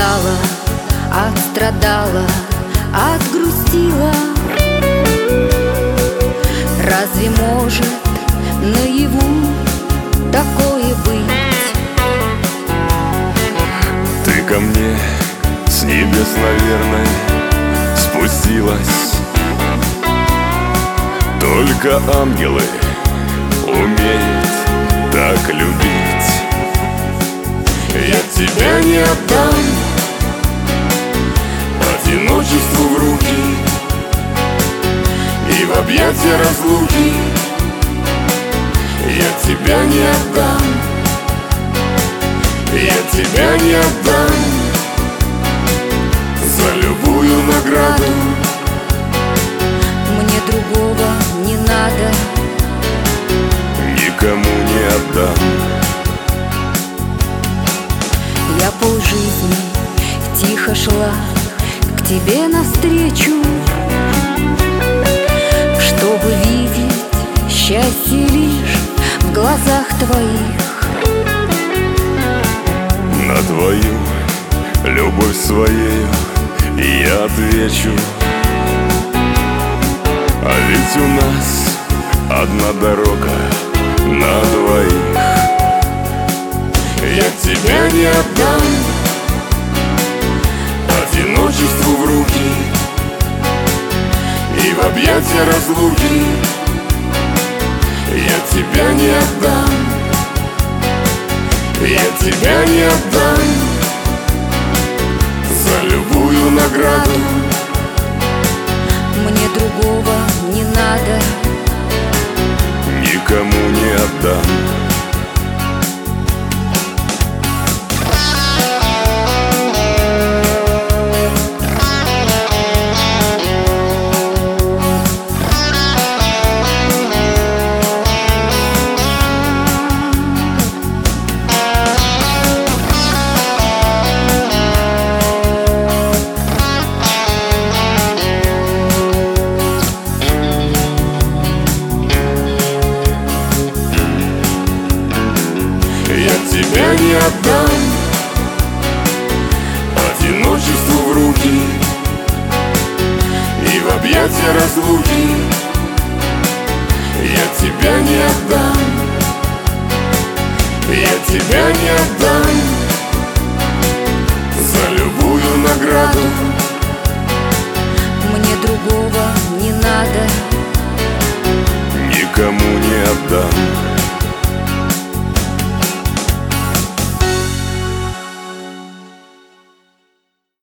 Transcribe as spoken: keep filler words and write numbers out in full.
устала, отстрадала, отгрустила. Разве может наяву такое быть? Ты ко мне с небес, наверное, спустилась. Только ангелы умеют так любить. Я тебя не отдам одиночеству в руки и в объятия разлуки. Я тебя не отдам, я тебя не отдам за любую награду. Мне другого не надо, никому не отдам. Я полжизни тихо шла к тебе навстречу, чтобы видеть счастье лишь в глазах твоих. На твою любовь своею я отвечу. А ведь у нас одна дорога на двоих. Я тебя не отдам одиночеству в руки и в объятия разлуки. Я тебя не отдам, я тебя не отдам за любую награду. Мне другого не надо, никому не отдам. Я тебя не отдам одиночеству в руки и в объятия разлуки. Я тебя не отдам, я тебя не отдам за любую награду. мне другого не надо, никому не отдам.